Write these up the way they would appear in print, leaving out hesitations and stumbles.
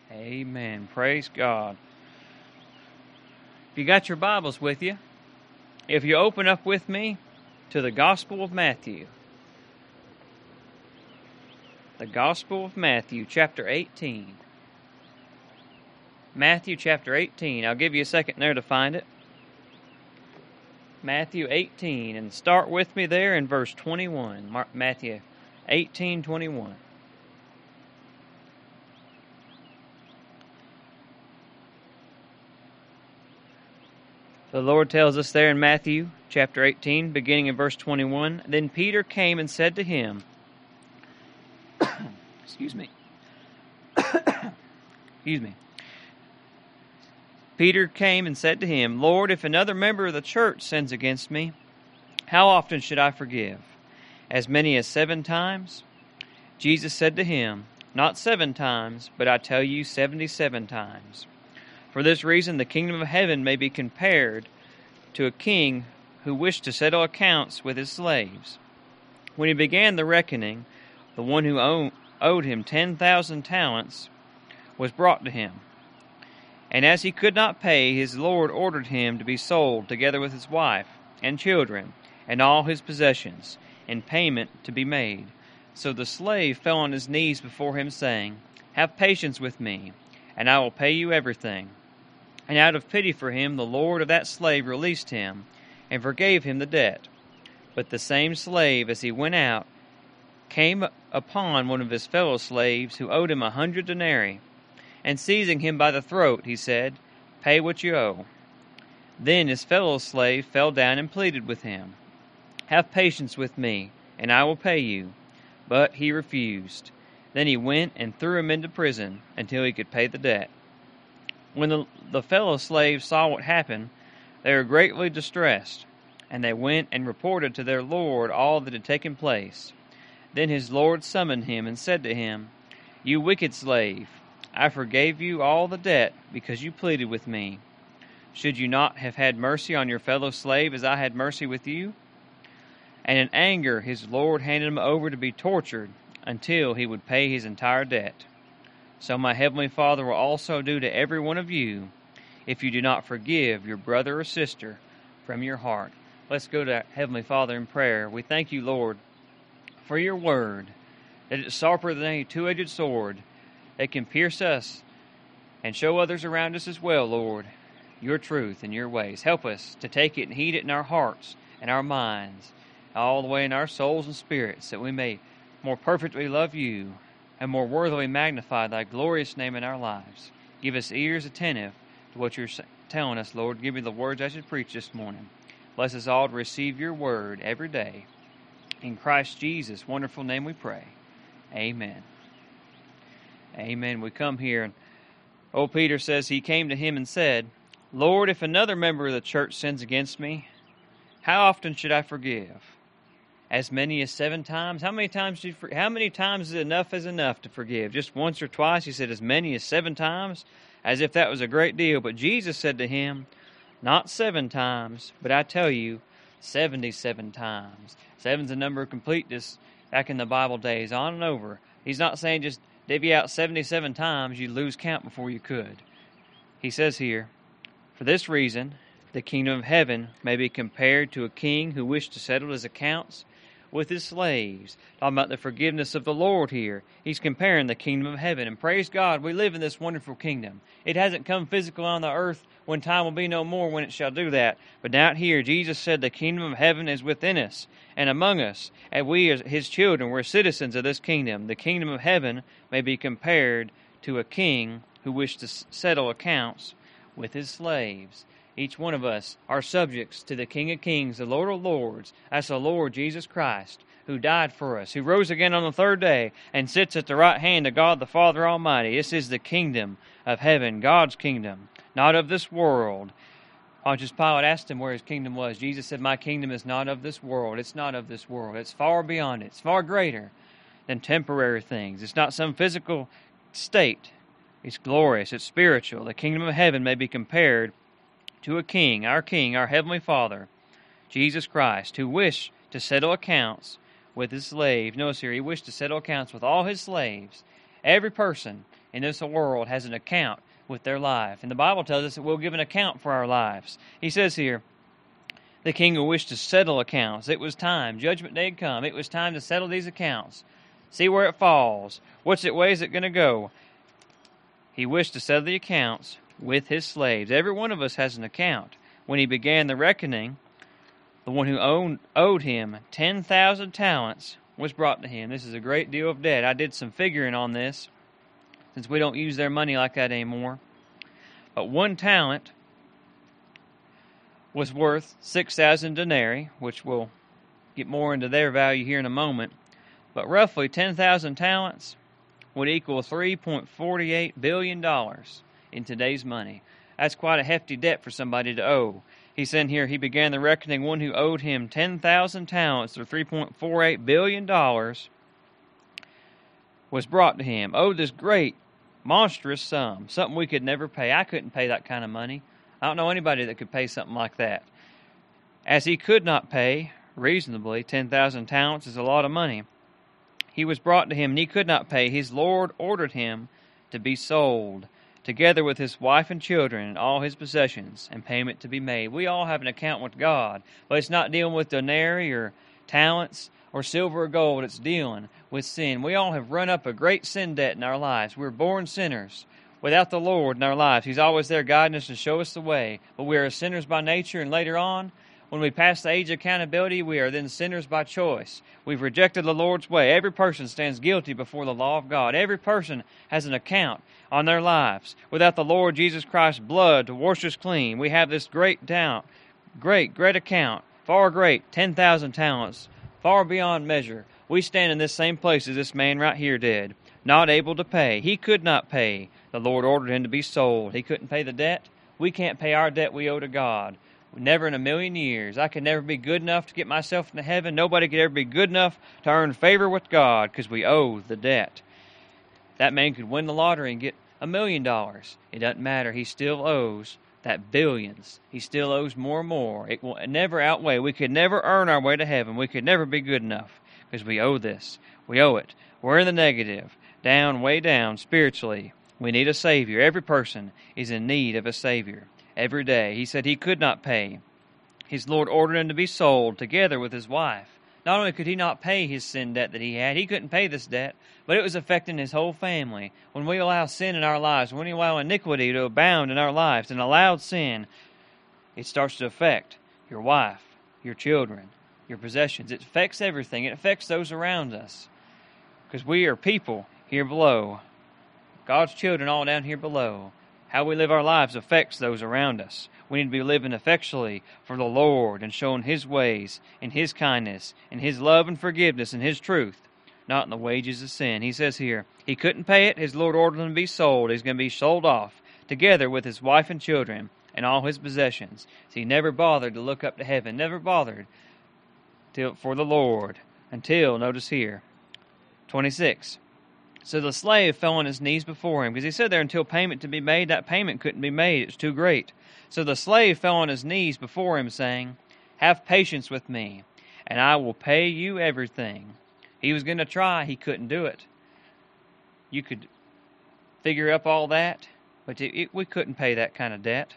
Amen. Praise God. If you got your Bibles with you, if you open up with me to the Gospel of Matthew. The Gospel of Matthew, chapter 18. Matthew chapter 18. I'll give you a second there to find it. Matthew 18, and start with me there in verse 21. Matthew 18:21. The Lord tells us there in Matthew chapter 18, beginning in verse 21, Then Peter came and said to him, Excuse me. Peter came and said to him, Lord, if another member of the church sins against me, how often should I forgive? As many as 7 times? Jesus said to him, Not 7 times, but I tell you 77 times. For this reason the kingdom of heaven may be compared to a king who wished to settle accounts with his slaves. When he began the reckoning, the one who owed him 10,000 talents was brought to him. And as he could not pay, his lord ordered him to be sold together with his wife and children and all his possessions, and payment to be made. So the slave fell on his knees before him, saying, Have patience with me, and I will pay you everything. And out of pity for him, the lord of that slave released him, and forgave him the debt. But the same slave, as he went out, came upon one of his fellow slaves, who owed him 100 denarii, and seizing him by the throat, he said, Pay what you owe. Then his fellow slave fell down and pleaded with him, Have patience with me, and I will pay you. But he refused. Then he went and threw him into prison until he could pay the debt. When the fellow slaves saw what happened, they were greatly distressed, and they went and reported to their lord all that had taken place. Then his lord summoned him and said to him, You wicked slave, I forgave you all the debt because you pleaded with me. Should you not have had mercy on your fellow slave as I had mercy with you? And in anger his lord handed him over to be tortured until he would pay his entire debt. So my heavenly Father will also do to every one of you if you do not forgive your brother or sister from your heart. Let's go to Heavenly Father in prayer. We thank you, Lord, for your word, that it's sharper than any two-edged sword that can pierce us and show others around us as well, Lord, your truth and your ways. Help us to take it and heed it in our hearts and our minds, all the way in our souls and spirits, that we may more perfectly love you and more worthily magnify thy glorious name in our lives. Give us ears attentive to what you're telling us, Lord. Give me the words I should preach this morning. Bless us all to receive your word every day. In Christ Jesus' wonderful name we pray. Amen. Amen. We come here, and old Peter says he came to him and said, Lord, if another member of the church sins against me, how often should I forgive? As many as 7 times? How many times is enough to forgive? Just once or twice? He said as many as 7 times, as if that was a great deal. But Jesus said to him, Not 7 times, but I tell you, 77 times. 7's a number of completeness back in the Bible days, on and over. He's not saying just divvy out 77 times, you'd lose count before you could. He says here, For this reason, the kingdom of heaven may be compared to a king who wished to settle his accounts with his slaves. Talking about the forgiveness of the Lord here. He's comparing the kingdom of heaven. And praise God, we live in this wonderful kingdom. It hasn't come physical on the earth when time will be no more when it shall do that. But out here, Jesus said the kingdom of heaven is within us and among us. And we as his children, we're citizens of this kingdom. The kingdom of heaven may be compared to a king who wished to settle accounts with his slaves. Each one of us are subjects to the King of Kings, the Lord of Lords. That's the Lord Jesus Christ, who died for us, who rose again on the 3rd day, and sits at the right hand of God the Father Almighty. This is the kingdom of heaven, God's kingdom, not of this world. Pontius Pilate asked him where his kingdom was. Jesus said, My kingdom is not of this world. It's not of this world. It's far beyond it. It's far greater than temporary things. It's not some physical state. It's glorious. It's spiritual. The kingdom of heaven may be compared to a king, our Heavenly Father, Jesus Christ, who wished to settle accounts with his slaves. Notice here, he wished to settle accounts with all his slaves. Every person in this world has an account with their life. And the Bible tells us that we'll give an account for our lives. He says here, the king who wished to settle accounts. It was time. Judgment day had come. It was time to settle these accounts. See where it falls. What's it way is it going to go? He wished to settle the accounts with his slaves. Every one of us has an account. When he began the reckoning, the one who owed him 10,000 talents was brought to him. This is a great deal of debt. I did some figuring on this, since we don't use their money like that anymore. But 1 talent was worth 6,000 denarii, which we'll get more into their value here in a moment. But roughly 10,000 talents would equal $3.48 billion in today's money. That's quite a hefty debt for somebody to owe. He said here, he began the reckoning, one who owed him 10,000 talents, or $3.48 billion, was brought to him. Owed this great, monstrous sum, something we could never pay. I couldn't pay that kind of money. I don't know anybody that could pay something like that. As he could not pay, reasonably, 10,000 talents is a lot of money. He was brought to him, and he could not pay. His Lord ordered him to be sold, together with his wife and children and all his possessions, and payment to be made. We all have an account with God, but it's not dealing with denarii or talents or silver or gold. It's dealing with sin. We all have run up a great sin debt in our lives. We're born sinners. Without the Lord in our lives, He's always there guiding us to show us the way. But we are sinners by nature, and later on, when we pass the age of accountability, we are then sinners by choice. We've rejected the Lord's way. Every person stands guilty before the law of God. Every person has an account on their lives. Without the Lord Jesus Christ's blood to wash us clean, we have this great account, far great, 10,000 talents, far beyond measure. We stand in this same place as this man right here did, not able to pay. He could not pay. The Lord ordered him to be sold. He couldn't pay the debt. We can't pay our debt we owe to God. Never in a million years. I could never be good enough to get myself into heaven. Nobody could ever be good enough to earn favor with God, because we owe the debt. That man could win the lottery and get $1 million. It doesn't matter. He still owes that billions. He still owes more and more. It will never outweigh. We could never earn our way to heaven. We could never be good enough, because we owe this. We owe it. We're in the negative. Down, way down, spiritually. We need a Savior. Every person is in need of a Savior. Every day. He said he could not pay. His Lord ordered him to be sold, together with his wife. Not only could he not pay his sin debt that he had, he couldn't pay this debt, but it was affecting his whole family. When we allow sin in our lives, when we allow iniquity to abound in our lives, and allowed sin, it starts to affect your wife, your children, your possessions. It affects everything. It affects those around us. Because we are people here below. God's children all down here below. How we live our lives affects those around us. We need to be living effectually for the Lord and showing His ways and His kindness and His love and forgiveness and His truth, not in the wages of sin. He says here, he couldn't pay it. His Lord ordered him to be sold. He's going to be sold off, together with his wife and children and all his possessions. So he never bothered to look up to heaven, never bothered for the Lord until, notice here, 26. So the slave fell on his knees before him, because he said there until payment to be made, that payment couldn't be made. It was too great. So the slave fell on his knees before him, saying, "Have patience with me, and I will pay you everything." He was going to try. He couldn't do it. You could figure up all that, but we couldn't pay that kind of debt.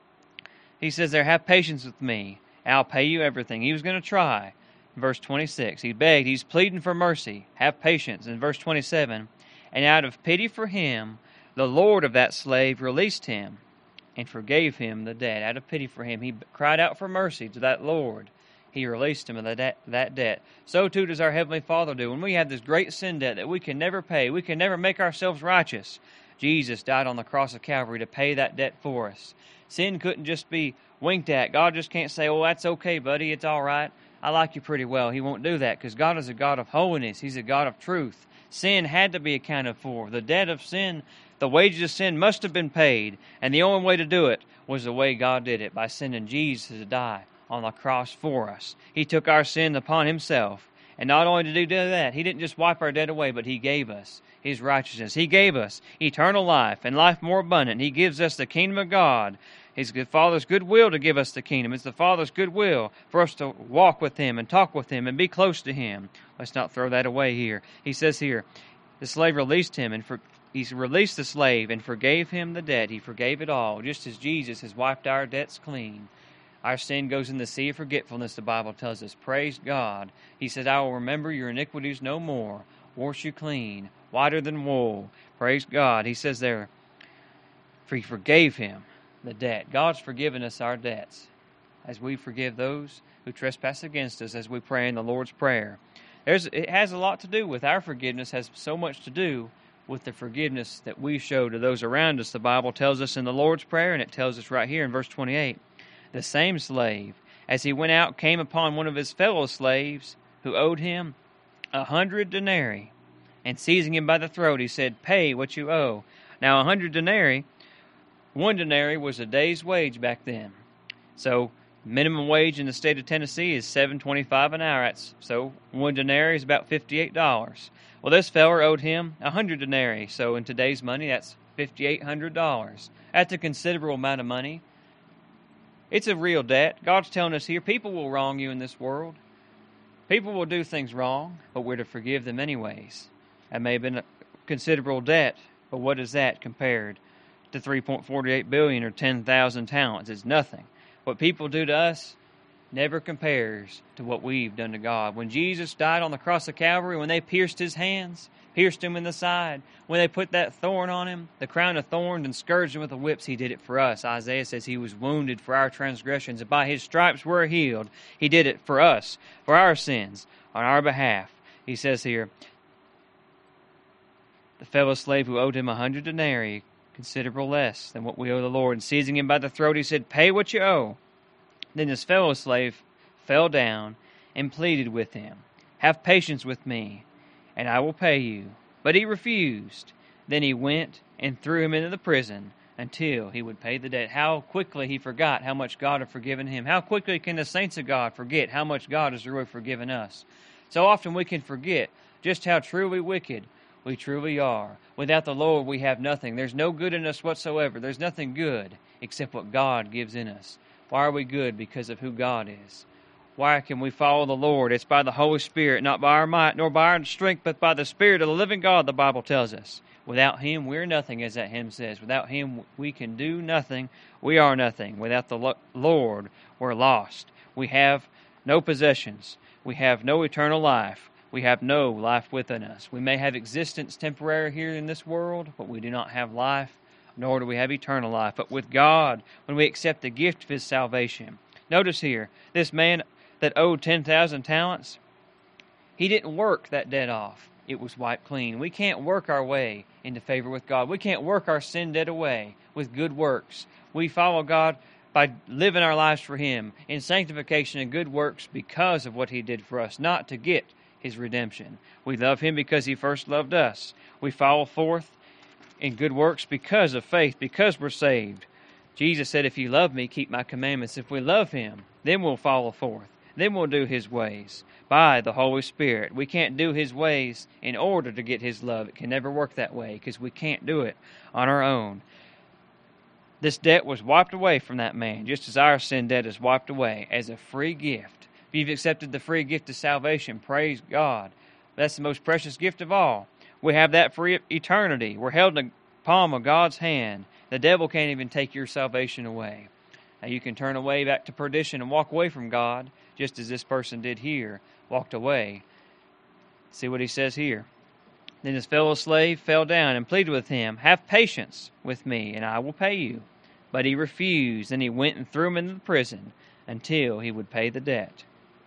He says there, "Have patience with me, and I'll pay you everything." He was going to try. Verse 26, he begged, he's pleading for mercy. Have patience. In verse 27, and out of pity for him, the Lord of that slave released him and forgave him the debt. Out of pity for him, he cried out for mercy to that Lord. He released him of that debt. So too does our Heavenly Father do. When we have this great sin debt that we can never pay, we can never make ourselves righteous, Jesus died on the cross of Calvary to pay that debt for us. Sin couldn't just be winked at. God just can't say, "Oh, that's okay, buddy, it's all right. I like you pretty well." He won't do that, because God is a God of holiness. He's a God of truth. Sin had to be accounted for. The debt of sin, the wages of sin must have been paid. And the only way to do it was the way God did it, by sending Jesus to die on the cross for us. He took our sin upon Himself. And not only did He do that, He didn't just wipe our debt away, but He gave us His righteousness. He gave us eternal life and life more abundant. He gives us the kingdom of God. It's the Father's good will to give us the kingdom. It's the Father's good will for us to walk with Him and talk with Him and be close to Him. Let's not throw that away here. He says here, the slave released him and He's released the slave and forgave him the debt. He forgave it all, just as Jesus has wiped our debts clean. Our sin goes in the sea of forgetfulness, the Bible tells us. Praise God. He says, I will remember your iniquities no more. Wash you clean, whiter than wool. Praise God. He says there, for he forgave him the debt. God's forgiven us our debts as we forgive those who trespass against us, as we pray in the Lord's Prayer. It has a lot to do with our forgiveness, has so much to do with the forgiveness that we show to those around us. The Bible tells us in the Lord's Prayer, and it tells us right here in verse 28, the same slave, as he went out, came upon one of his fellow slaves who owed him 100 denarii, and seizing him by the throat, he said, pay what you owe. Now 100 denarii, 1 denarii was a day's wage back then. So minimum wage in the state of Tennessee is $7.25 an hour. So 1 denarii is about $58. Well, this feller owed him 100 denarii. So in today's money, that's $5,800. That's a considerable amount of money. It's a real debt. God's telling us here, people will wrong you in this world. People will do things wrong, but we're to forgive them anyways. That may have been a considerable debt, but what is that compared to $3.48 billion or 10,000 talents? It's nothing. What people do to us never compares to what we've done to God. When Jesus died on the cross of Calvary, when they pierced his hands, pierced him in the side, when they put that thorn on him, the crown of thorns, and scourged him with the whips, he did it for us. Isaiah says he was wounded for our transgressions, and by his stripes we're healed. He did it for us, for our sins, on our behalf. He says here, the fellow slave who owed him 100 denarii, considerable less than what we owe the Lord, and seizing him by the throat, he said, pay what you owe. Then his fellow slave fell down and pleaded with him, have patience with me, and I will pay you. But he refused. Then he went and threw him into the prison until he would pay the debt. How quickly he forgot how much God had forgiven him. How quickly can the saints of God forget how much God has really forgiven us? So often we can forget just how truly wicked we truly are. Without the Lord, we have nothing. There's no good in us whatsoever. There's nothing good except what God gives in us. Why are we good? Because of who God is. Why can we follow the Lord? It's by the Holy Spirit, not by our might nor by our strength, but by the Spirit of the living God, the Bible tells us. Without Him, we're nothing, as that hymn says. Without Him, we can do nothing. We are nothing. Without the Lord, we're lost. We have no possessions. We have no eternal life. We have no life within us. We may have existence temporary here in this world, but we do not have life, nor do we have eternal life. But with God, when we accept the gift of His salvation, notice here, this man that owed 10,000 talents, he didn't work that debt off. It was wiped clean. We can't work our way into favor with God. We can't work our sin debt away with good works. We follow God by living our lives for Him in sanctification and good works because of what He did for us, not to get His redemption. We love Him because He first loved us. We follow forth in good works because of faith, because we're saved. Jesus said, if you love me, keep my commandments. If we love Him, then we'll follow forth. Then we'll do His ways by the Holy Spirit. We can't do His ways in order to get His love. It can never work that way because we can't do it on our own. This debt was wiped away from that man, just as our sin debt is wiped away as a free gift. If you've accepted the free gift of salvation, praise God. That's the most precious gift of all. We have that for eternity. We're held in the palm of God's hand. The devil can't even take your salvation away. Now you can turn away back to perdition and walk away from God, just as this person did here, walked away. See what he says here. Then his fellow slave fell down and pleaded with him, have patience with me, and I will pay you. But he refused, and he went and threw him into the prison until he would pay the debt.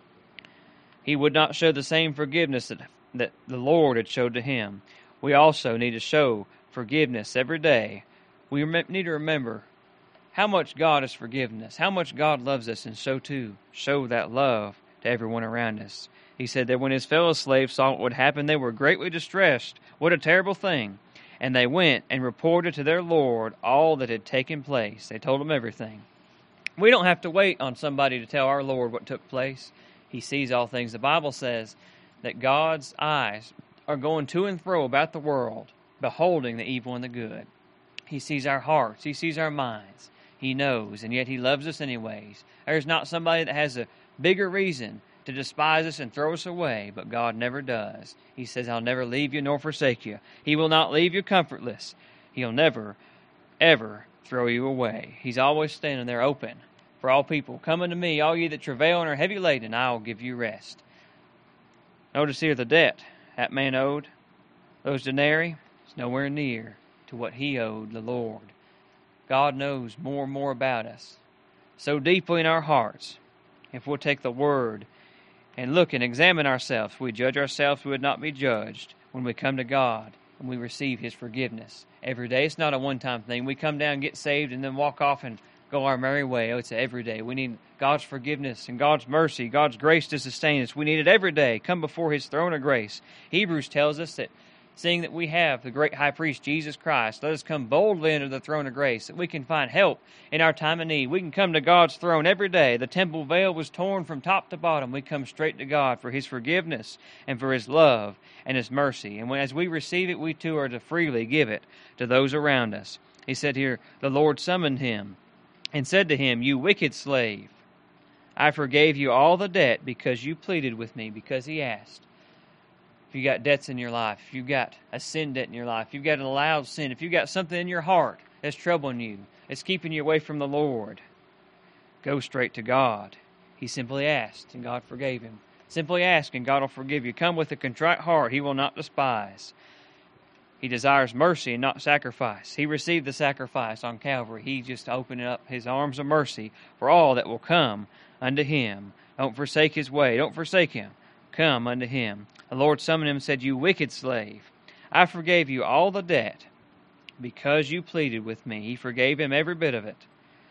He would not show the same forgiveness that the Lord had showed to him. We also need to show forgiveness every day. We need to remember how much God has forgiven us, how much God loves us, and so too show that love to everyone around us. He said that when his fellow slaves saw what would happen, they were greatly distressed. What a terrible thing. And they went and reported to their Lord all that had taken place. They told him everything. We don't have to wait on somebody to tell our Lord what took place. He sees all things. The Bible says that God's eyes are going to and fro about the world, beholding the evil and the good. He sees our hearts. He sees our minds. He knows, and yet He loves us anyways. There's not somebody that has a bigger reason to despise us and throw us away, but God never does. He says, I'll never leave you nor forsake you. He will not leave you comfortless. He'll never, ever throw you away. He's always standing there open for all people. Come unto me, all ye that travail and are heavy laden, I will give you rest. Notice here the debt that man owed, those denarii, is nowhere near to what he owed the Lord. God knows more and more about us, so deeply in our hearts. If we'll take the Word and look and examine ourselves, if we judge ourselves, we would not be judged when we come to God and we receive His forgiveness. Every day, it's not a one-time thing. We come down, get saved, and then walk off and go our merry way. Oh, it's every day. We need God's forgiveness and God's mercy, God's grace to sustain us. We need it every day. Come before His throne of grace. Hebrews tells us that seeing that we have the great high priest, Jesus Christ, let us come boldly into the throne of grace, that we can find help in our time of need. We can come to God's throne every day. The temple veil was torn from top to bottom. We come straight to God for His forgiveness and for His love and His mercy. And as we receive it, we too are to freely give it to those around us. He said here, the Lord summoned him and said to him, You wicked slave, I forgave you all the debt because you pleaded with me, because he asked. If you got debts in your life, if you've got a sin debt in your life, if you've got an allowed sin, if you've got something in your heart that's troubling you, it's keeping you away from the Lord, go straight to God. He simply asked, and God forgave him. Simply ask, and God will forgive you. Come with a contrite heart. He will not despise. He desires mercy and not sacrifice. He received the sacrifice on Calvary. He just opened up His arms of mercy for all that will come unto Him. Don't forsake His way. Don't forsake Him. Come unto Him. The Lord summoned him and said, You wicked slave, I forgave you all the debt because you pleaded with me. He forgave him every bit of it.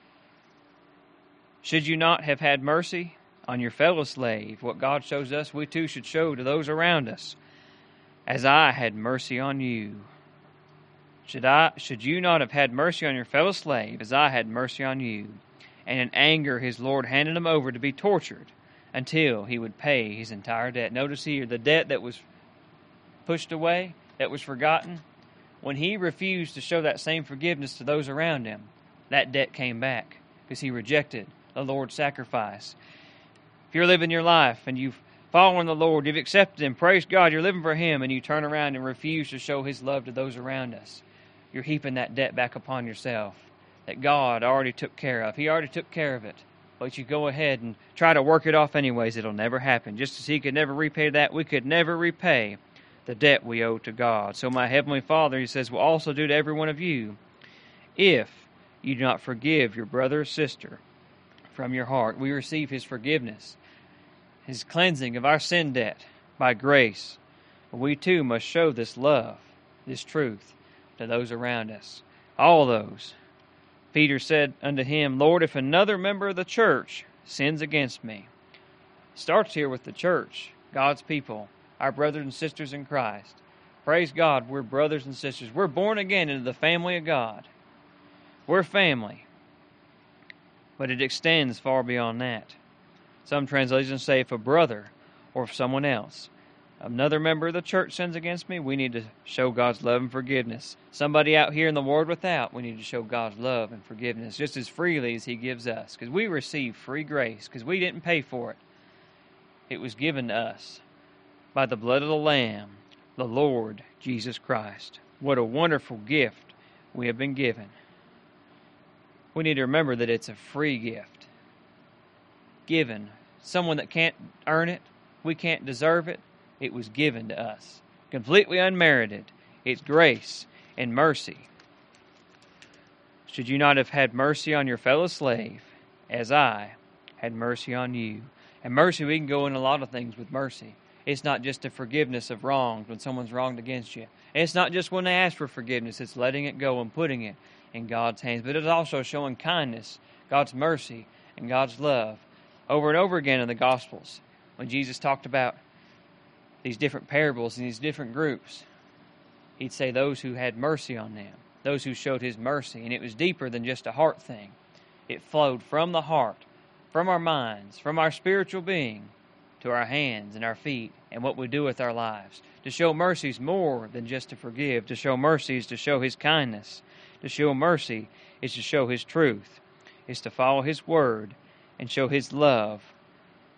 Should you not have had mercy on your fellow slave? What God shows us, we too should show to those around us. As I had mercy on you. Should you not have had mercy on your fellow slave, as I had mercy on you? And in anger his Lord handed him over to be tortured until he would pay his entire debt. Notice here, the debt that was pushed away, that was forgotten, when he refused to show that same forgiveness to those around him, that debt came back because he rejected the Lord's sacrifice. If you're living your life and you've following the Lord, you've accepted Him, praise God, you're living for Him, and you turn around and refuse to show His love to those around us, you're heaping that debt back upon yourself that God already took care of. He already took care of it. But you go ahead and try to work it off anyways, it'll never happen. Just as He could never repay that, we could never repay the debt we owe to God. So my Heavenly Father, He says, will also do to every one of you if you do not forgive your brother or sister from your heart. We receive His forgiveness, His cleansing of our sin debt by grace. We too must show this love, this truth, to those around us. All those. Peter said unto him, Lord, if another member of the church sins against me. Starts here with the church, God's people, our brothers and sisters in Christ. Praise God, we're brothers and sisters. We're born again into the family of God. We're family. But it extends far beyond that. Some translations say if a brother or if someone else, another member of the church sins against me, we need to show God's love and forgiveness. Somebody out here in the world without, we need to show God's love and forgiveness just as freely as He gives us. Because we receive free grace, because we didn't pay for it. It was given to us by the blood of the Lamb, the Lord Jesus Christ. What a wonderful gift we have been given. We need to remember that it's a free gift. Given. Someone that can't earn it, we can't deserve it. It was given to us, completely unmerited. It's grace and mercy. Should you not have had mercy on your fellow slave, as I had mercy on you? And mercy, we can go in a lot of things with mercy. It's not just a forgiveness of wrongs when someone's wronged against you. It's not just when they ask for forgiveness. It's letting it go and putting it in God's hands. But it's also showing kindness, God's mercy, and God's love. Over and over again in the Gospels, when Jesus talked about these different parables and these different groups, He'd say those who had mercy on them, those who showed His mercy. And it was deeper than just a heart thing. It flowed from the heart, from our minds, from our spiritual being, to our hands and our feet and what we do with our lives. To show mercy is more than just to forgive. To show mercy is to show His kindness. To show mercy is to show His truth. Is to follow His word and show His love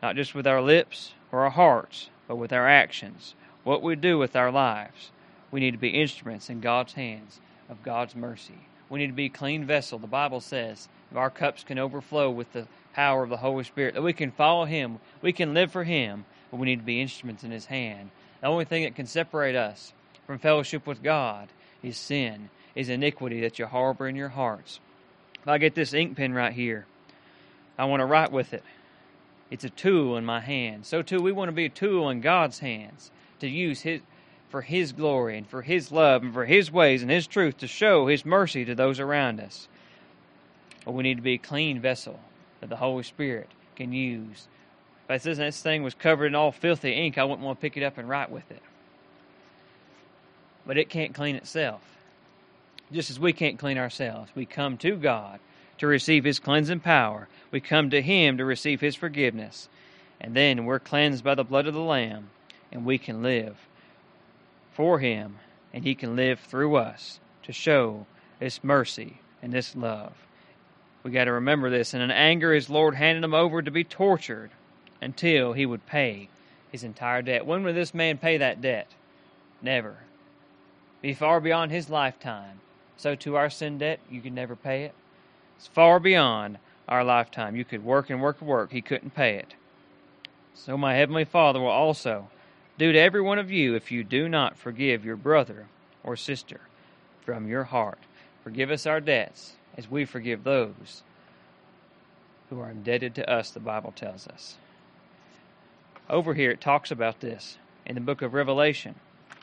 not just with our lips or our hearts, but with our actions, what we do with our lives. We need to be instruments in God's hands of God's mercy. We need to be a clean vessel. The Bible says if our cups can overflow with the power of the Holy Spirit, that we can follow Him, we can live for Him, but we need to be instruments in His hand. The only thing that can separate us from fellowship with God is sin, is iniquity that you harbor in your hearts. If I get this ink pen right here, I want to write with it. It's a tool in my hand. So too, we want to be a tool in God's hands to use for His glory and for His love and for His ways and His truth to show His mercy to those around us. But we need to be a clean vessel that the Holy Spirit can use. If this thing was covered in all filthy ink, I wouldn't want to pick it up and write with it. But it can't clean itself. Just as we can't clean ourselves, we come to God to receive His cleansing power. We come to Him to receive His forgiveness. And then we're cleansed by the blood of the Lamb, and we can live for Him, and He can live through us to show this mercy and this love. We got to remember this. And in anger, His Lord handed Him over to be tortured until He would pay His entire debt. When would this man pay that debt? Never. Be far beyond his lifetime. So to our sin debt, you can never pay it. It's far beyond our lifetime. You could work and work and work. He couldn't pay it. So my Heavenly Father will also do to every one of you if you do not forgive your brother or sister from your heart. Forgive us our debts as we forgive those who are indebted to us, the Bible tells us. Over here it talks about this in the book of Revelation.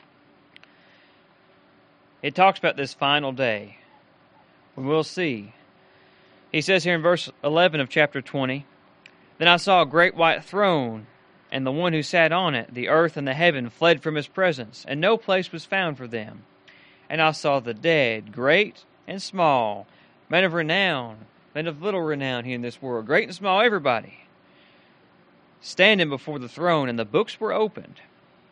It talks about this final day when we'll see. He says here in verse 11 of chapter 20, Then I saw a great white throne, and the one who sat on it. The earth and the heaven fled from His presence, and no place was found for them. And I saw the dead, great and small, men of renown, men of little renown here in this world, great and small, everybody, standing before the throne, and the books were opened.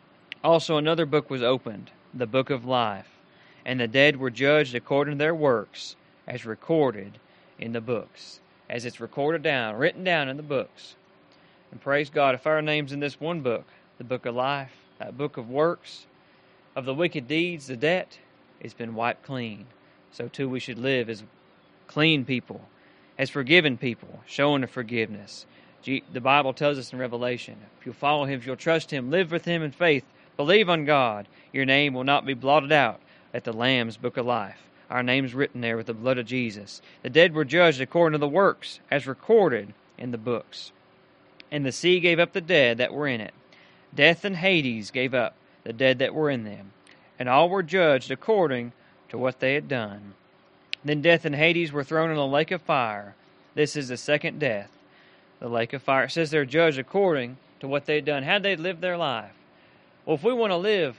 Also another book was opened, the book of life. And the dead were judged according to their works, as recorded in the books. As it's recorded down, written down in the books. And praise God, if our name's in this one book, the book of life, that book of works, of the wicked deeds, the debt, it's been wiped clean. So too we should live as clean people, as forgiven people, showing the forgiveness. The Bible tells us in Revelation, if you'll follow Him, if you'll trust Him, live with Him in faith, believe on God, your name will not be blotted out at the Lamb's book of life. Our name's written there with the blood of Jesus. The dead were judged according to the works, as recorded in the books. And the sea gave up the dead that were in it. Death and Hades gave up the dead that were in them. And all were judged according to what they had done. Then death and Hades were thrown in the lake of fire. This is the second death, the lake of fire. It says they're judged according to what they had done, how they lived their life. Well, if we want to live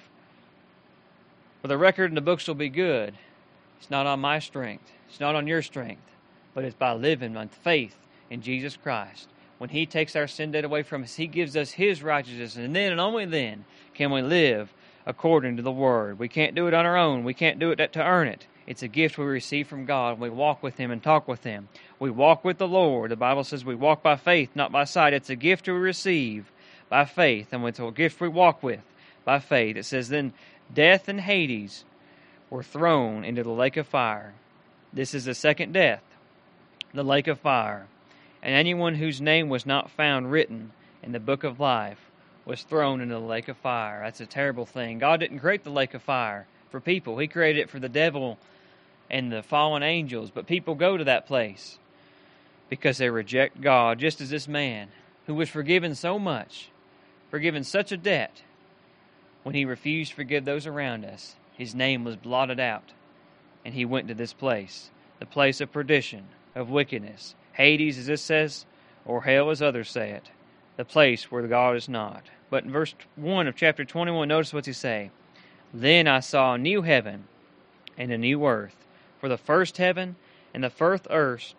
where the record in the books will be good, it's not on my strength. It's not on your strength. But it's by living on faith in Jesus Christ. When He takes our sin debt away from us, He gives us His righteousness. And then and only then can we live according to the Word. We can't do it on our own. We can't do it to earn it. It's a gift we receive from God. We walk with Him and talk with Him. We walk with the Lord. The Bible says we walk by faith, not by sight. It's a gift we receive by faith. And it's a gift we walk with by faith. It says then death and Hades were thrown into the lake of fire. This is the second death, the lake of fire. And anyone whose name was not found written in the book of life was thrown into the lake of fire. That's a terrible thing. God didn't create the lake of fire for people. He created it for the devil and the fallen angels. But people go to that place because they reject God, just as this man who was forgiven so much, forgiven such a debt, when he refused to forgive those around us, his name was blotted out, and he went to this place, the place of perdition, of wickedness, Hades, as this says, or hell, as others say it, the place where God is not. But in verse 1 of chapter 21, notice what he say. Then I saw a new heaven and a new earth, for the first heaven and the first earth,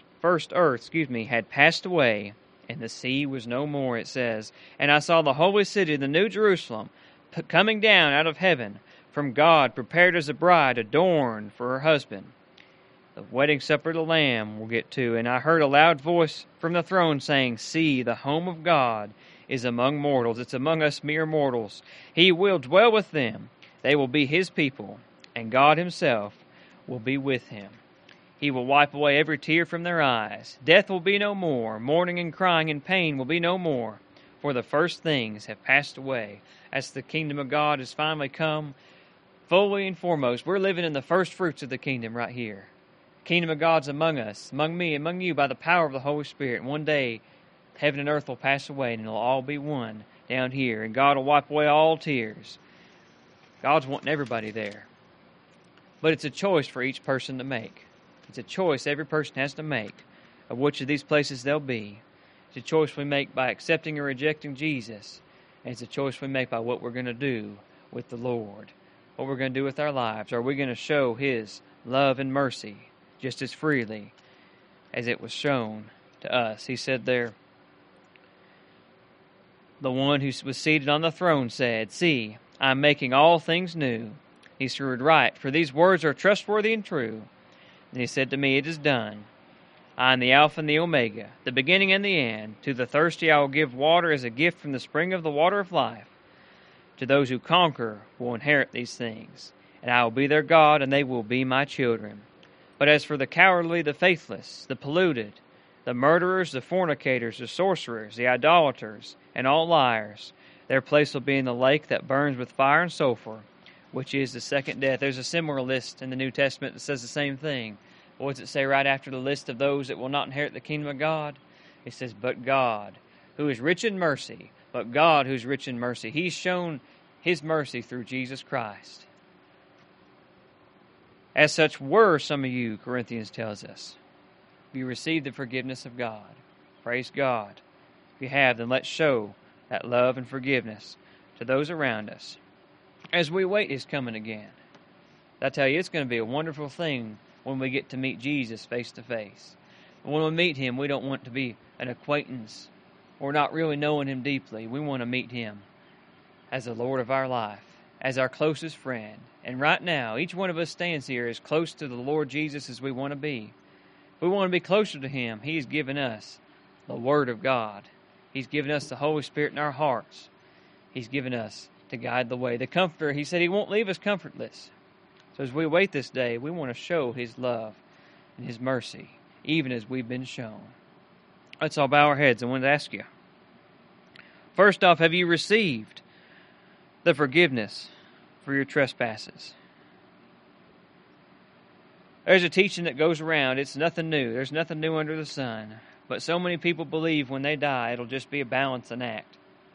had passed away, and the sea was no more, it says. And I saw the holy city, the new Jerusalem, coming down out of heaven from God, prepared as a bride adorned for her husband. The wedding supper of the Lamb we'll get to. And I heard a loud voice from the throne saying, See, the home of God is among mortals. It's among us mere mortals. He will dwell with them. They will be his people, and God himself will be with him. He will wipe away every tear from their eyes. Death will be no more. Mourning and crying and pain will be no more. For the first things have passed away. As the kingdom of God has finally come, fully and foremost, we're living in the first fruits of the kingdom right here. Kingdom of God's among us, among me, among you, by the power of the Holy Spirit. And one day, heaven and earth will pass away, and it'll all be one down here. And God will wipe away all tears. God's wanting everybody there. But it's a choice for each person to make. It's a choice every person has to make of which of these places they'll be. It's a choice we make by accepting or rejecting Jesus. And it's a choice we make by what we're going to do with the Lord. What we're going to do with our lives. Are we going to show his love and mercy just as freely as it was shown to us? He said there, the one who was seated on the throne said, "See, I am making all things new." He said, "Right, for these words are trustworthy and true." And he said to me, "It is done. I am the Alpha and the Omega, the beginning and the end. To the thirsty I will give water as a gift from the spring of the water of life. To those who conquer will inherit these things, and I will be their God, and they will be my children. But as for the cowardly, the faithless, the polluted, the murderers, the fornicators, the sorcerers, the idolaters, and all liars, their place will be in the lake that burns with fire and sulfur, which is the second death." There's a similar list in the New Testament that says the same thing. What does it say right after the list of those that will not inherit the kingdom of God? It says, "But God, who is rich in mercy," but God who's rich in mercy. He's shown his mercy through Jesus Christ. As such were some of you, Corinthians tells us. You received the forgiveness of God. Praise God. If you have, then let's show that love and forgiveness to those around us as we wait his coming again. I tell you, it's going to be a wonderful thing when we get to meet Jesus face to face. When we meet him, we don't want to be an acquaintance or not really knowing him deeply. We want to meet him as the Lord of our life, as our closest friend. And right now, each one of us stands here as close to the Lord Jesus as we want to be. If we want to be closer to him, he's given us the Word of God. He's given us the Holy Spirit in our hearts. He's given us to guide the way. The Comforter, he said he won't leave us comfortless. So as we wait this day, we want to show his love and his mercy, even as we've been shown. Let's all bow our heads. I wanted to ask you, first off, have you received the forgiveness for your trespasses? There's a teaching that goes around. It's nothing new. There's nothing new under the sun. But so many people believe when they die, it'll just be a balancing act.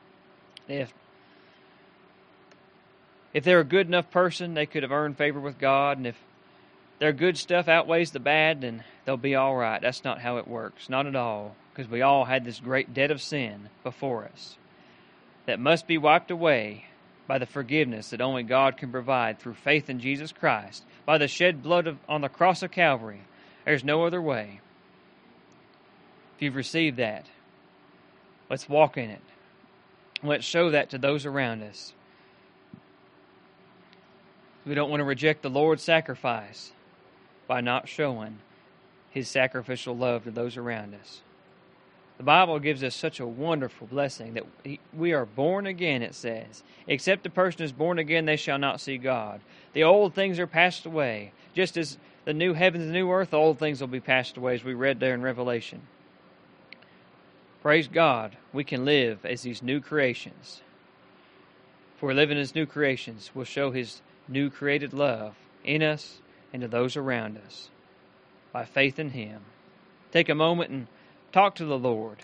If they're a good enough person, they could have earned favor with God. And if their good stuff outweighs the bad, then they'll be all right. That's not how it works. Not at all. Because we all had this great debt of sin before us that must be wiped away by the forgiveness that only God can provide through faith in Jesus Christ, by the shed blood on the cross of Calvary. There's no other way. If you've received that, let's walk in it. Let's show that to those around us. We don't want to reject the Lord's sacrifice by not showing his sacrificial love to those around us. The Bible gives us such a wonderful blessing that we are born again, it says. Except a person is born again, they shall not see God. The old things are passed away. Just as the new heavens and the new earth, the old things will be passed away, as we read there in Revelation. Praise God, we can live as these new creations. If we're living as new creations, we'll show his new created love in us and to those around us by faith in him. Take a moment and talk to the Lord.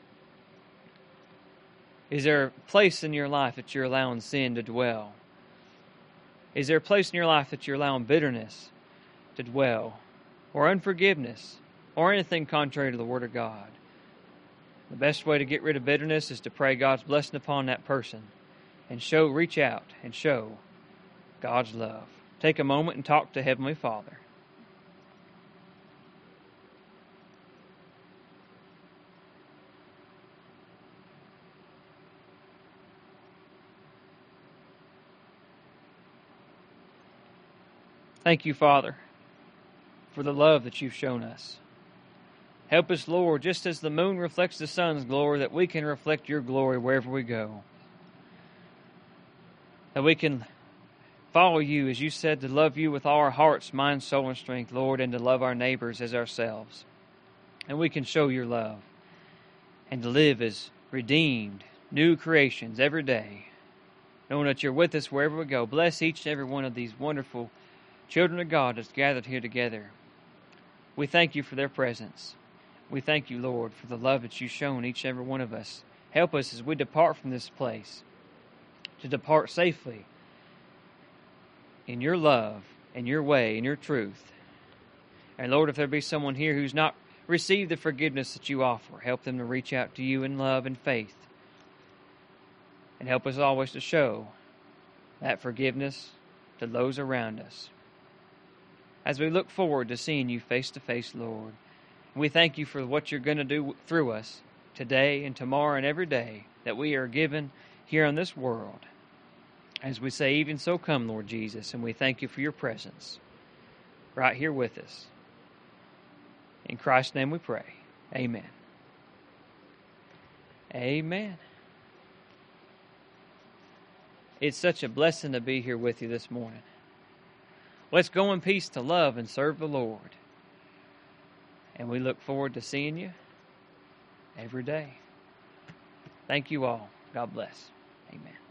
Is there a place in your life that you're allowing sin to dwell? Is there a place in your life that you're allowing bitterness to dwell, or unforgiveness, or anything contrary to the Word of God? The best way to get rid of bitterness is to pray God's blessing upon that person and reach out and show God's love. Take a moment and talk to Heavenly Father. Thank you, Father, for the love that you've shown us. Help us, Lord, just as the moon reflects the sun's glory, that we can reflect your glory wherever we go. That we can follow you, as you said, to love you with all our hearts, mind, soul, and strength, Lord, and to love our neighbors as ourselves. And we can show your love and to live as redeemed, new creations every day, knowing that you're with us wherever we go. Bless each and every one of these wonderful children of God that's gathered here together. We thank you for their presence. We thank you, Lord, for the love that you've shown each and every one of us. Help us as we depart from this place to depart safely in your love, in your way, in your truth. And Lord, if there be someone here who's not received the forgiveness that you offer, help them to reach out to you in love and faith. And help us always to show that forgiveness to those around us. As we look forward to seeing you face to face, Lord, we thank you for what you're going to do through us today and tomorrow and every day that we are given here on this world. As we say, even so come, Lord Jesus, and we thank you for your presence right here with us. In Christ's name we pray. Amen. Amen. It's such a blessing to be here with you this morning. Let's go in peace to love and serve the Lord. And we look forward to seeing you every day. Thank you all. God bless. Amen.